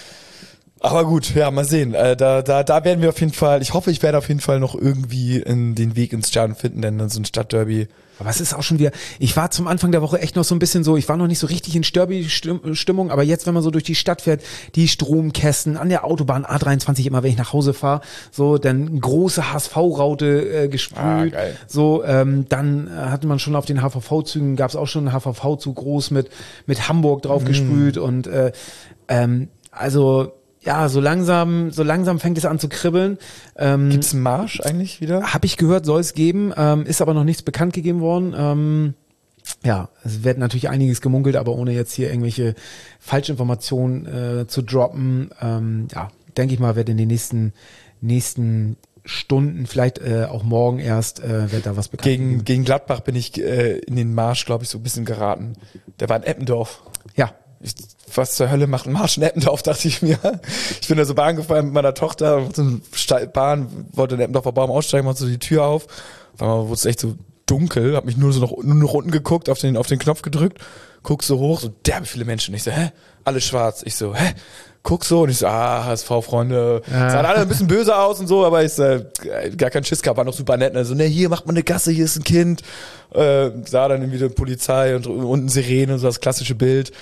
Aber gut, ja, mal sehen. Äh, da, da, da werden wir auf jeden Fall, ich hoffe, ich werde auf jeden Fall noch irgendwie in den Weg ins Stadion finden, denn dann so ein Stadtderby. Aber es ist auch schon wieder, ich war zum Anfang der Woche echt noch so ein bisschen so, ich war noch nicht so richtig in Derby-Stimmung, aber jetzt, wenn man so durch die Stadt fährt, die Stromkästen an der Autobahn A dreiundzwanzig, immer wenn ich nach Hause fahre, so, dann große H S V-Raute äh, gesprüht, Ah, geil. so, ähm, dann äh, hatte man schon auf den H V V-Zügen, gab es auch schon einen H V V-Zug groß mit, mit Hamburg drauf Mhm. gesprüht und äh, ähm, also ja, so langsam, so langsam fängt es an zu kribbeln. Ähm, Gibt's einen Marsch eigentlich wieder? Habe ich gehört, soll es geben, ähm, ist aber noch nichts bekannt gegeben worden. Ähm, ja, es wird natürlich einiges gemunkelt, aber ohne jetzt hier irgendwelche Falschinformationen äh, zu droppen. Ähm, ja, denke ich mal, wird in den nächsten nächsten Stunden, vielleicht äh, auch morgen erst, äh, wird da was bekannt Gegen, gegeben. gegen Gladbach bin ich äh, in den Marsch, glaube ich, so ein bisschen geraten. Der war in Eppendorf. Ja, Ich, was zur Hölle macht ein Marsch in Eppendorf, dachte ich mir. Ich bin da so Bahn gefahren mit meiner Tochter, so eine Steil- Bahn, wollte in Eppendorfer Baum aussteigen, machte so die Tür auf. Auf einmal wurde es echt so dunkel, hab mich nur so noch, nur noch unten geguckt, auf den, auf den Knopf gedrückt, guck so hoch, so derbe viele Menschen. Ich so, hä? Alle schwarz. Ich so, hä? Guck so und ich so, ah, H S V-Freunde. Ja. Sahen alle ein bisschen böse aus und so, aber ich äh, gar keinen Schiss gehabt, war noch super nett. Also, ne, hier macht man eine Gasse, hier ist ein Kind. Äh, sah dann irgendwie die Polizei und unten Sirene und so das klassische Bild.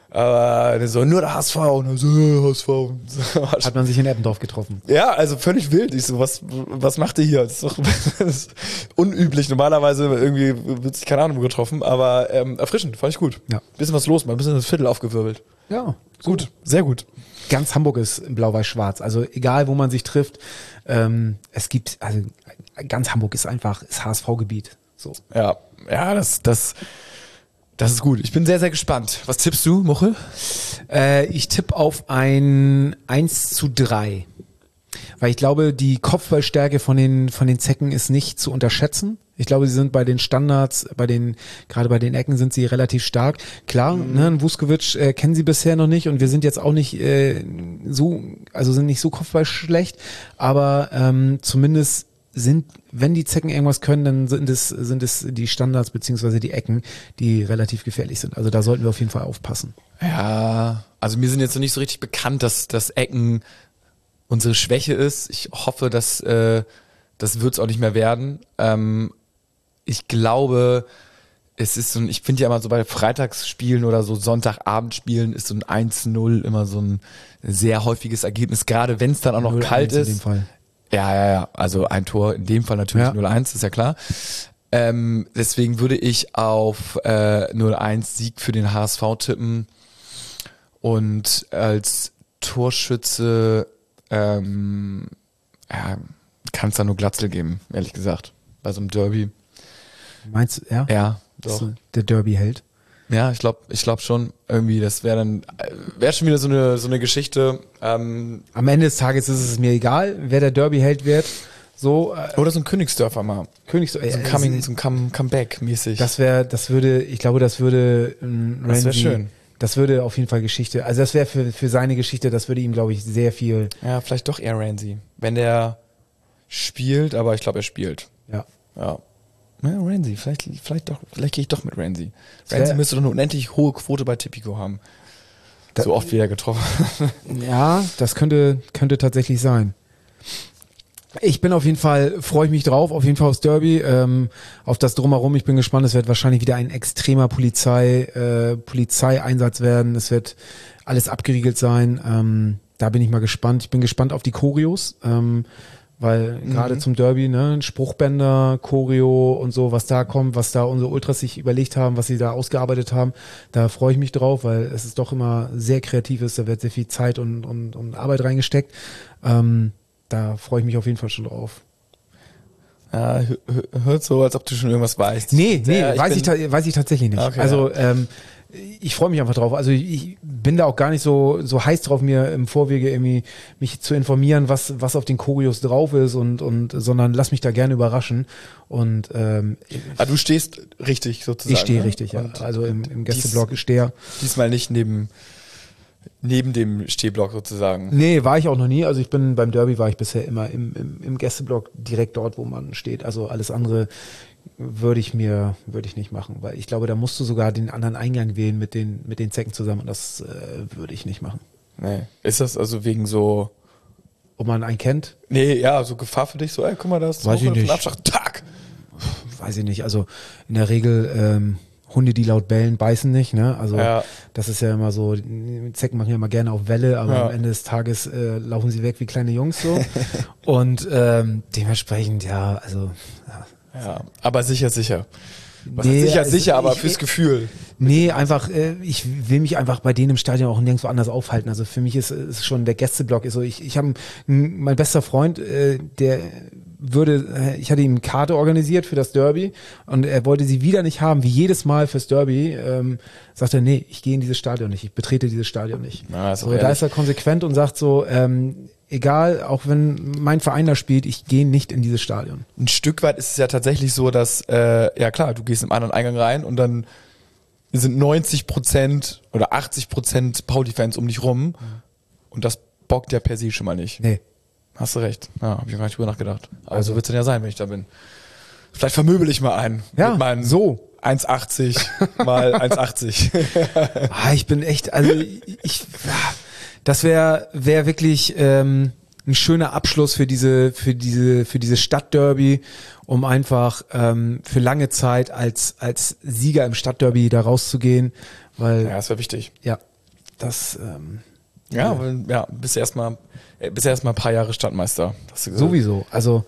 Aber so, nur der H S V. Und so, H S V. So, Hat man sich in Eppendorf getroffen. ja, also völlig wild. Ich so, was, was macht ihr hier? Das ist doch das ist unüblich. Normalerweise irgendwie wird sich keine Ahnung getroffen, aber ähm, erfrischend, fand ich gut. Ja. Bisschen was los, mal ein bisschen das Viertel aufgewirbelt. Ja, Gut, sehr gut. ganz Hamburg ist blau-weiß-schwarz. Also egal, wo man sich trifft, ähm, es gibt, also ganz Hamburg ist einfach, ist H S V-Gebiet. So. Ja, ja, das, das, das ist gut. Ich bin sehr, sehr gespannt. Was tippst du, Muchel? Äh, ich tippe auf ein eins zu drei. Weil ich glaube, die Kopfballstärke von den, von den Zecken ist nicht zu unterschätzen. Ich glaube, sie sind bei den Standards, bei den, gerade bei den Ecken sind sie relativ stark. Klar, mhm. ne, einen Vuskovic äh, kennen sie bisher noch nicht und wir sind jetzt auch nicht äh, so, also sind nicht so kopfballschlecht, aber ähm, zumindest sind, wenn die Zecken irgendwas können, dann sind es, sind es die Standards beziehungsweise die Ecken, die relativ gefährlich sind. Also da sollten wir auf jeden Fall aufpassen. Ja, also mir sind jetzt noch nicht so richtig bekannt, dass, dass Ecken unsere Schwäche ist. Ich hoffe, dass äh, das wird es auch nicht mehr werden. Ähm, ich glaube, es ist so ein, ich finde ja immer so bei Freitagsspielen oder so Sonntagabendspielen ist so ein eins null immer so ein sehr häufiges Ergebnis, gerade wenn es dann auch noch kalt ist. In dem Fall. Ja, ja, ja. Also ein Tor, in dem Fall natürlich Ja. null eins, ist ja klar. Ähm, deswegen würde ich auf äh, null eins Sieg für den H S V tippen und als Torschütze ähm, ja, kann es da nur Glatzel geben, ehrlich gesagt, bei so einem Derby. Meinst du, ja? Ja, Dass doch. du der Derby-Held? Ja, ich glaube ich glaub schon, irgendwie, das wäre dann, wäre schon wieder so eine, so eine Geschichte. Ähm, Am Ende des Tages ist es mir egal, wer der Derby-Held wird. So, äh, oder so ein Königsdörfer mal. Königs, äh, So ein Coming, so ein Come, Comeback-mäßig. das wäre, das würde, ich glaube, das würde ähm, Das wär Ramsey- schön. Das würde auf jeden Fall Geschichte, also das wäre für, für seine Geschichte, das würde ihm, glaube ich, sehr viel, Ja, vielleicht doch eher Ramsey. Wenn der spielt, aber ich glaube, er spielt. ja. Ja. Ja, Ramsey, vielleicht, vielleicht doch, vielleicht gehe ich doch mit Ramsey. wär- Ramsey müsste doch eine unendlich hohe Quote bei Tipico haben. Da- so oft wie er getroffen. Ja, das könnte, könnte tatsächlich sein. Ich bin auf jeden Fall, freue ich mich drauf, auf jeden Fall aufs Derby, ähm, auf das Drumherum. Ich bin gespannt, es wird wahrscheinlich wieder ein extremer Polizei, äh, Polizeieinsatz werden. Es wird alles abgeriegelt sein. Ähm, da bin ich mal gespannt. Ich bin gespannt auf die Choreos, ähm, weil gerade zum Derby, ne, Spruchbänder, Choreo und so, was da kommt, was da unsere Ultras sich überlegt haben, was sie da ausgearbeitet haben, da freue ich mich drauf, weil es ist doch immer sehr kreativ ist, da wird sehr viel Zeit und, und, und Arbeit reingesteckt. Ähm, Da freue ich mich auf jeden Fall schon drauf. Ja, hö- hö- hört so, als ob du schon irgendwas weißt. Nee, nee, Ja, ich weiß, bin- ich, ta- weiß ich tatsächlich nicht. Okay, also ähm, ich freue mich einfach drauf. Also ich, ich bin da auch gar nicht so so heiß drauf, mir im Vorwege irgendwie mich zu informieren, was was auf den Choreos drauf ist und und sondern lass mich da gerne überraschen. Und ähm, Ah, du stehst richtig sozusagen. ich stehe ne? richtig, ja. Und Also im, im Gästeblock stehe. diesmal nicht neben, neben dem Stehblock sozusagen. Nee, war ich auch noch nie. Also ich bin beim Derby war ich bisher immer im, im, im Gästeblock direkt dort, wo man steht. Also alles andere würde ich mir, würde ich nicht machen, weil ich glaube, da musst du sogar den anderen Eingang wählen mit den, mit den Zecken zusammen und das äh, würde ich nicht machen. Nee. Ist das also wegen so, Ob man einen kennt, nee, ja, so Gefahr für dich, so, ey, guck mal, das Weiß ich nicht. Abschlag, Tag. weiß ich nicht. Also in der Regel ähm, Hunde, die laut bellen, beißen nicht. Ne? Also Ja. das ist ja immer so, die Zecken machen ja immer gerne auf Welle, aber Ja. am Ende des Tages äh, laufen sie weg wie kleine Jungs so. Und ähm, dementsprechend, ja, also ja. Ja, aber sicher, sicher. Was Nee, heißt sicher, also sicher, aber ich- fürs Gefühl. Nee, einfach, äh, ich will mich einfach bei denen im Stadion auch nirgendwo anders aufhalten. Also für mich ist, ist schon der Gästeblock ist so, ich, ich habe mein bester Freund, äh, der würde, äh, ich hatte ihm eine Karte organisiert für das Derby und er wollte sie wieder nicht haben, wie jedes Mal fürs Derby, ähm, sagt er, nee, ich gehe in dieses Stadion nicht, ich betrete dieses Stadion nicht. Ja, ist auch so, da ehrlich. ist er konsequent und sagt so, ähm, egal, auch wenn mein Verein da spielt, ich gehe nicht in dieses Stadion. Ein Stück weit ist es ja tatsächlich so, dass, äh, ja klar, du gehst im anderen Eingang rein und dann sind neunzig Prozent oder achtzig Prozent Pauli-Fans um dich rum und das bockt ja per se schon mal nicht. Nee. Hast du recht. Ja, hab ich gar nicht drüber nachgedacht. Aber so wird's dann ja sein, wenn ich da bin. Vielleicht vermöbel ich mal einen. Ja, mit meinen so. eins achtzig mal eins achtzig. Ah, ich bin echt, also ich, das wäre wär wirklich ähm, ein schöner Abschluss für diese, für diese, für diese Stadtderby, um einfach ähm, für lange Zeit als als Sieger im Stadtderby da rauszugehen, weil Ja, das wäre wichtig. ja, Das ähm, Ja, ja, ja bist erstmal bist erstmal ein paar Jahre Stadtmeister. Hast du gesagt. Sowieso. Also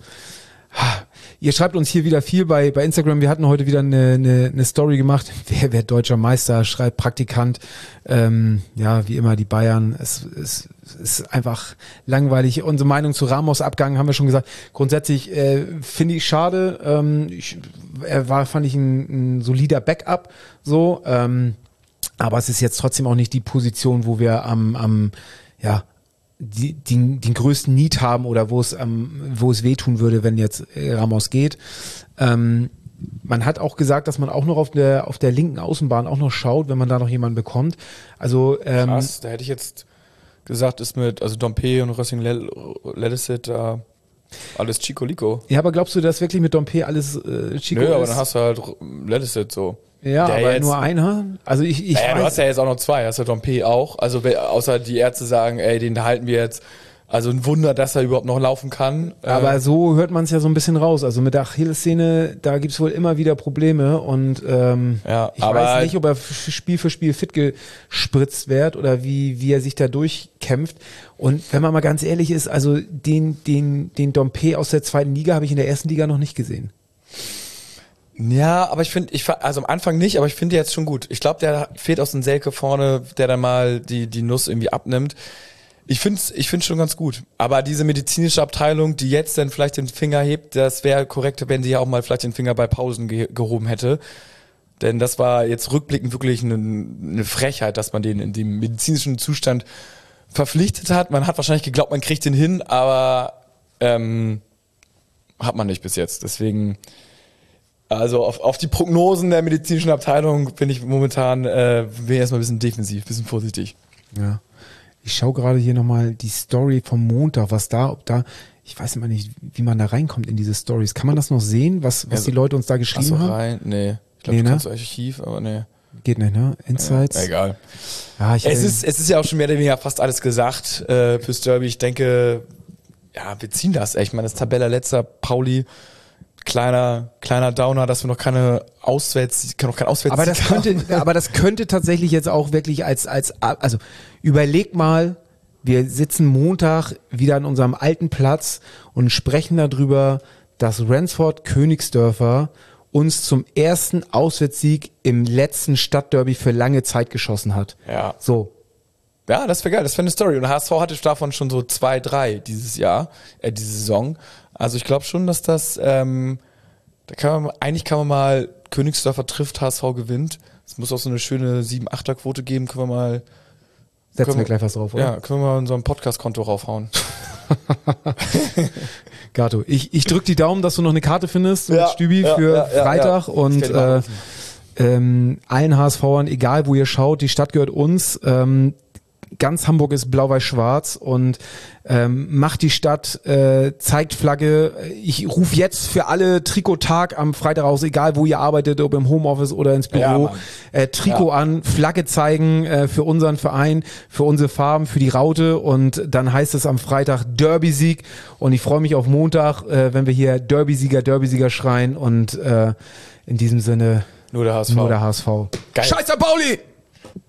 ihr schreibt uns hier wieder viel bei bei Instagram. Wir hatten heute wieder eine eine, eine Story gemacht. Wer wird deutscher Meister? Schreibt Praktikant. Ähm, ja, wie immer die Bayern. Es, es, es ist einfach langweilig. Unsere Meinung zu Ramos Abgang haben wir schon gesagt. Grundsätzlich äh, finde ich schade. Ähm, ich, er war, fand ich ein, ein solider Backup. So. Ähm, aber es ist jetzt trotzdem auch nicht die Position, wo wir am am ja Die, die, den größten Need haben oder wo es ähm, wo es wehtun würde, wenn jetzt äh, Ramos geht. Ähm, man hat auch gesagt, dass man auch noch auf der auf der linken Außenbahn auch noch schaut, wenn man da noch jemanden bekommt. Also ähm, krass, da hätte ich jetzt gesagt, ist mit also Dompe und Racing Ledicet da äh, alles Chico Lico. Ja, aber glaubst du, dass wirklich mit Dompe alles äh, Chico Nö, ist? aber dann hast du halt Ledicet so. Ja, der aber jetzt, nur einer? Also ich, ich naja, weiß, du hast ja jetzt auch noch zwei, hast ja Dompe auch. Also außer die Ärzte sagen, ey, den halten wir jetzt. Also ein Wunder, dass er überhaupt noch laufen kann. Aber äh, so hört man es ja so ein bisschen raus. Also mit der Achillessehne, da gibt's wohl immer wieder Probleme und ähm, ja, ich aber weiß nicht, ob er Spiel für Spiel fit gespritzt wird oder wie wie er sich da durchkämpft. Und wenn man mal ganz ehrlich ist, also den den den Dompe aus der zweiten Liga habe ich in der ersten Liga noch nicht gesehen. Ja, aber ich finde, ich also am Anfang nicht, aber ich finde jetzt schon gut. Ich glaube, der fehlt aus dem Selke vorne, der dann mal die die Nuss irgendwie abnimmt. Ich finde ich finde schon ganz gut. Aber diese medizinische Abteilung, die jetzt dann vielleicht den Finger hebt, das wäre korrekt, wenn sie ja auch mal vielleicht den Finger bei Pausen ge- gehoben hätte. Denn das war jetzt rückblickend wirklich eine, eine Frechheit, dass man den in dem medizinischen Zustand verpflichtet hat. Man hat wahrscheinlich geglaubt, man kriegt den hin, aber ähm, hat man nicht bis jetzt. Deswegen, also auf, auf die Prognosen der medizinischen Abteilung bin ich momentan äh, bin ich erstmal ein bisschen defensiv, ein bisschen vorsichtig. Ja. Ich schaue gerade hier nochmal die Story vom Montag, was da, ob da, ich weiß immer nicht, wie man da reinkommt in diese Stories. Kann man das noch sehen, was, was also, die Leute uns da geschrieben ach so, haben? rein? Nee. Ich glaube, nee, du ne? kannst du Archiv, aber nee. Geht nicht, ne? Insights? Ja, egal. Ja, ich, es, äh, ist, es ist ja auch schon mehr oder weniger fast alles gesagt äh, fürs Derby. Ich denke, ja, wir ziehen das. Ich meine, das Tabelle letzter, Pauli, kleiner kleiner Downer, dass wir noch keine Auswärts, noch kein Auswärts. aber das könnte, aber das könnte tatsächlich jetzt auch wirklich als als also überleg mal, wir sitzen Montag wieder an unserem alten Platz und sprechen darüber, dass Ransford Königsdörfer uns zum ersten Auswärtssieg im letzten Stadtderby für lange Zeit geschossen hat. Ja. So. Ja, das wäre geil, das wäre eine Story. Und H S V hatte davon schon so zwei, drei dieses Jahr, äh, diese Saison. Also ich glaube schon, dass das, ähm, da kann man, eigentlich kann man mal Königsdörfer trifft, H S V gewinnt. Es muss auch so eine schöne sieben Achter Quote geben, können wir mal. Setzen wir gleich was drauf, oder? Ja, können wir mal in unserem Podcast-Konto raufhauen. Gato, ich, ich drück die Daumen, dass du noch eine Karte findest Ja, mit Stübi ja, für ja, ja, Freitag ja. und Ich kenn äh, ähm, allen HSVern, egal wo ihr schaut, die Stadt gehört uns. Ähm, ganz Hamburg ist blau-weiß-schwarz und ähm, macht die Stadt, äh, zeigt Flagge. Ich rufe jetzt für alle Trikottag am Freitag raus, egal wo ihr arbeitet, ob im Homeoffice oder ins Büro, Ja, Mann. äh, Trikot Ja. an, Flagge zeigen äh, für unseren Verein, für unsere Farben, für die Raute und dann heißt es am Freitag Derby-Sieg und ich freue mich auf Montag, äh, wenn wir hier Derby-Sieger, Derby-Sieger schreien und äh, in diesem Sinne Nur der H S V. nur der H S V. Geil. Scheiß der Pauli!